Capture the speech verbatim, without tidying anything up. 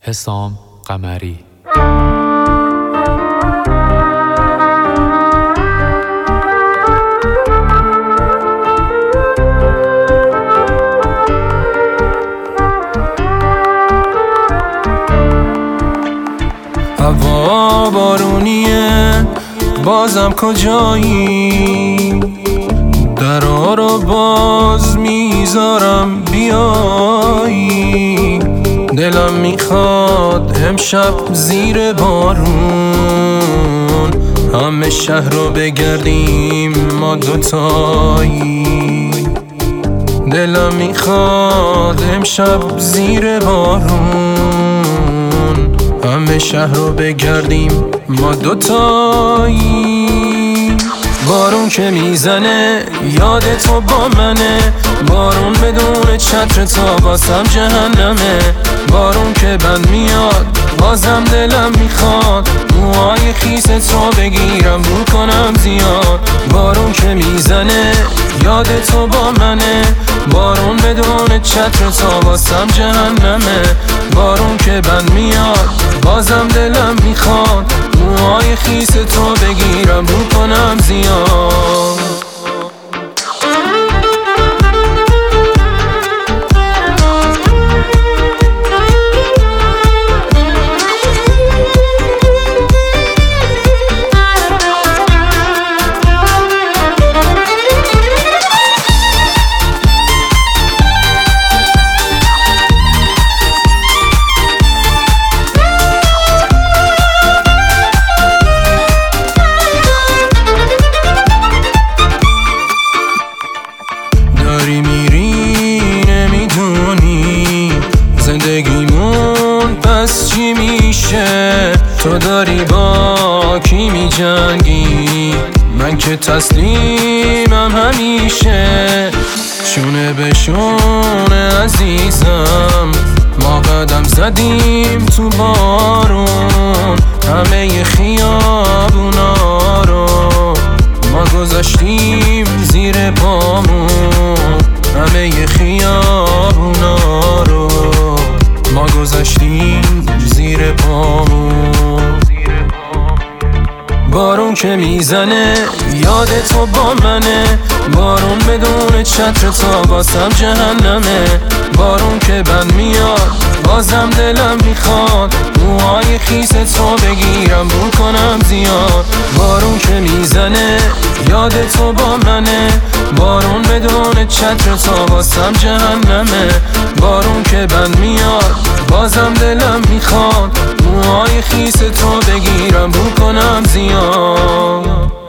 حسام قمری. هوا بارونیه بازم کجایی؟ درا رو باز میذارم بیایی. دلم میخواد امشب زیر بارون همه شهر رو بگردیم ما دوتایی. دلم میخواد امشب زیر بارون همه شهر رو بگردیم ما دوتایی. بارون که میزنه یاد تو با منه، بارون بدون چتر تا واسم جهنمه. بارون که بند میاد بازم دلم میخواد موهای خیست رو بگیرم رو کنم زیاد. بارون که میزنه یاد تو با منه، بارون بدون چتر تا واسم جهنمه. بارون که بند میاد بازم دلم میخواد موهای خیست رو بگیرم رو کنم زیاد. داری میری نمیدونی زندگیمون پس چی میشه؟ تو داری با کی میجنگی؟ من که تسلیمم همیشه. شونه به شونه عزیزم ما قدم زدیم تو بارون، همه خیابونا رو ما گذاشتیم زیر پامون. همه خیابونا رو ما گذاشتیم زیر پامون. بارون که میزنه یاد تو با منه، بارون بدون چتر تا واسم جهنمه. بارون که بند میاد بازم دلم میخواد موهای خیست رو بگیرم رو کنم زیاد. بارون که میزنه یاد تو با منه، بارون بدون چتر تا واسم جهنمه. بارون که بند میاد بازم دلم میخواد موهای خیست رو بگیرم رو کنم زیاد.